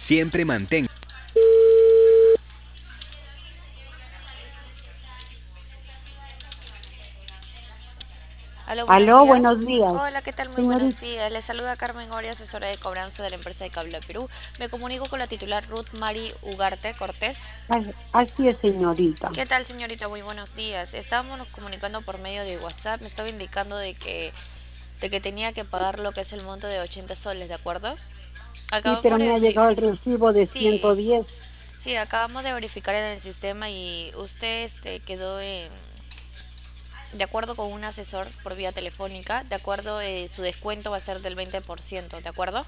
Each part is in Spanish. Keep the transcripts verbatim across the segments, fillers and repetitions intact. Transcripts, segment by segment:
Siempre mantén. Aló, buenos Aló, días. buenos días. Hola, ¿qué tal? Muy buenos Señorita, días. Les saluda Carmen Oria, asesora de cobranza de la empresa de Cable Perú. Me comunico con la titular Ruth Mari Ugarte Cortés. as- así es, señorita. ¿Qué tal, señorita? Muy buenos días. Estábamos nos comunicando por medio de WhatsApp. Me estaba indicando de que, de que tenía que pagar lo que es el monto de ochenta soles, ¿de acuerdo? Sí, Acabamos pero de me ha verificar. llegado el recibo de ciento Sí, diez. sí, acabamos de verificar en el sistema y usted este, quedó en, de acuerdo con un asesor por vía telefónica, de acuerdo, eh, su descuento va a ser del veinte por ciento, ¿de acuerdo?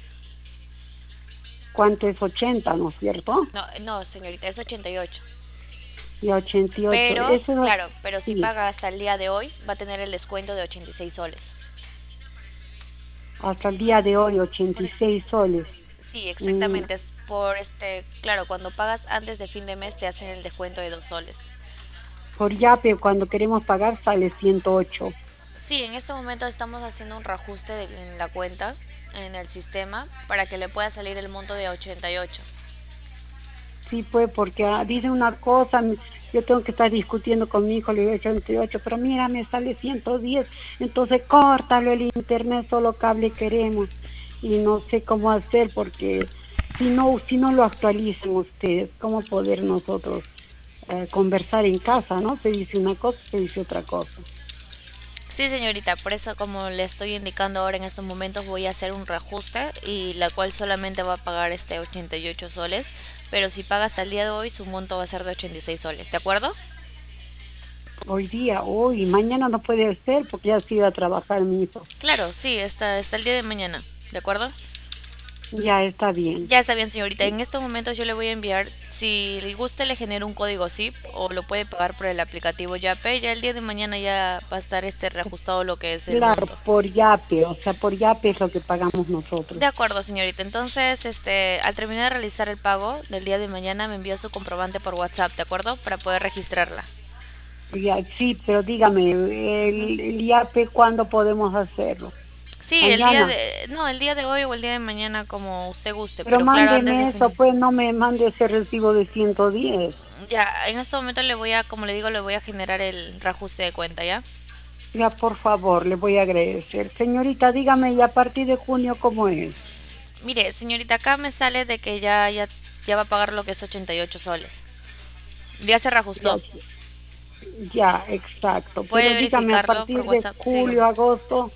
¿Cuánto es? Ochenta, ¿no es cierto? No, no, señorita, es ochenta y ocho. Y ochenta y ocho. Pero, Eso es, claro, pero si sí, paga hasta el día de hoy, va a tener el descuento de ochenta y seis soles. hasta el día de hoy, ochenta Por y es- seis soles. sí, Mm, exactamente, es por este, claro, cuando pagas antes de fin de mes te hacen el descuento de dos soles. por Yape, cuando queremos pagar, sale ciento ocho. Sí, en este momento estamos haciendo un reajuste de- en la cuenta, en el sistema, para que le pueda salir el monto de ochenta y ocho. Sí, pues, porque ah, dice una cosa, mi- yo tengo que estar discutiendo con mi hijo, le digo ochenta y ocho, pero mira, me sale ciento diez, entonces córtalo el internet, solo cable queremos. Y no sé cómo hacer porque si no, si no lo actualizan ustedes, ¿cómo poder nosotros eh, conversar en casa, ¿no? Se dice una cosa, se dice otra cosa. Sí, señorita, por eso como le estoy indicando ahora en estos momentos voy a hacer un reajuste y la cual solamente va a pagar este ochenta y ocho soles, pero si paga hasta el día de hoy su monto va a ser de ochenta y seis soles, ¿de acuerdo? Hoy día, hoy, mañana no puede ser porque ya se iba a trabajar mi hijo. Claro, sí, hasta, hasta el día de mañana, ¿de acuerdo? Ya está bien. Ya está bien, señorita. En estos momentos yo le voy a enviar, si le gusta, le genero un código S I P o lo puede pagar por el aplicativo Yape. Ya el día de mañana ya va a estar este reajustado lo que es el Claro, monto. por Yape, o sea, por Yape es lo que pagamos De nosotros. acuerdo, señorita. Entonces, este, al terminar de realizar el pago del día de mañana, me envía su comprobante por WhatsApp, ¿de acuerdo? Para poder registrarla. Ya, sí, pero dígame, Ujú. el, el IAPE, ¿cuándo podemos hacerlo? Sí, el día Mañana. de, no, el día de hoy o el día de mañana, como usted guste, Pero pero claro, antes de mándeme eso, fin. pues no me mande ese recibo de ciento diez. Ya, en este momento le voy a, como le digo, le voy a generar el reajuste de cuenta, ¿ya? Ya, por favor, le voy a agradecer. Señorita, dígame, ¿y a partir de junio cómo es? Mire, señorita, acá me sale de que ya, ya, ya va a pagar lo que es ochenta y ocho soles. Ya se Ya, reajustó. ya, exacto. Puede Pero dígame, a verificarlo por partir de WhatsApp. Sí. julio, agosto,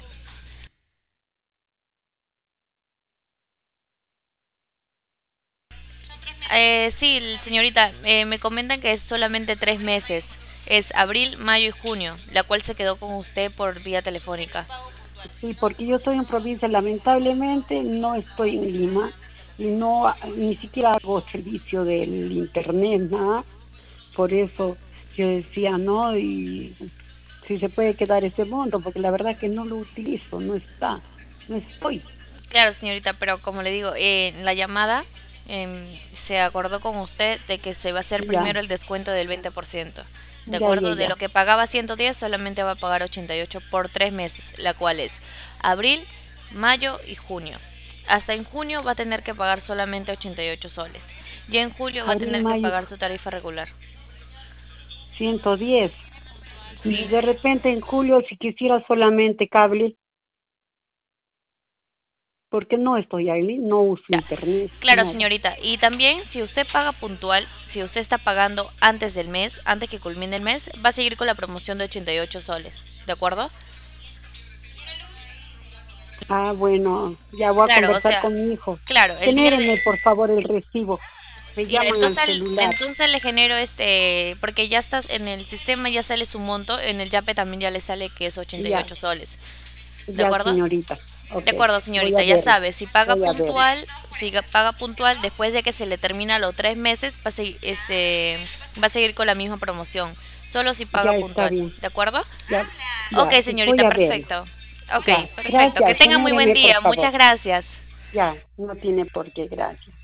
Eh, sí, señorita, eh, me comentan que es solamente tres meses. Es abril, mayo y junio, la cual se quedó con usted por vía telefónica. sí, porque yo estoy en provincia, lamentablemente no estoy en Lima y no, ni siquiera hago servicio del internet, nada. Por eso yo decía, no, y si se puede quedar ese monto, porque la verdad que no lo utilizo, no está, no estoy. Claro, señorita, pero como le digo, eh, en la llamada em, se acordó con usted de que se va a hacer Ya, primero el descuento del veinte por ciento. De ya, ya, acuerdo, de lo ya. que pagaba ciento diez, solamente va a pagar ochenta y ocho por tres meses, la cual es abril, mayo y junio. Hasta en junio va a tener que pagar solamente ochenta y ocho soles. Ya en julio va a Abril, tener que mayo, pagar su tarifa regular. ciento diez. Y Sí. de repente en julio, si quisiera solamente cable, porque no estoy ahí, no uso Ya. internet, Claro, nada. señorita. Y también, si usted paga puntual, si usted está pagando antes del mes, antes que culmine el mes, va a seguir con la promoción de ochenta y ocho soles. ¿De acuerdo? Ah, bueno, ya voy a Claro, o conversar sea, con mi hijo. claro, el día de... Genéreme, por favor, el recibo. Me Ya, llaman al entonces, celular. entonces le genero este, porque ya está en el sistema, ya sale su monto, en el Yape también ya le sale que es ochenta y Ya, ocho soles. ¿De ya, acuerdo? señorita. De Ok, acuerdo, voy a señorita, ya verlo, sabe, si paga voy a verlo. puntual, si ga- paga puntual, después de que se le termina los tres meses, va a, segui- este, va a seguir con la misma promoción, solo si paga Ya está puntual, bien. ¿de acuerdo? Ya, Ok, ya, señorita, voy a verlo. perfecto. Ok, Ya, perfecto. Que gracias, tenga muy buen genéreme, por día, favor. muchas gracias. Ya, no tiene por qué, gracias.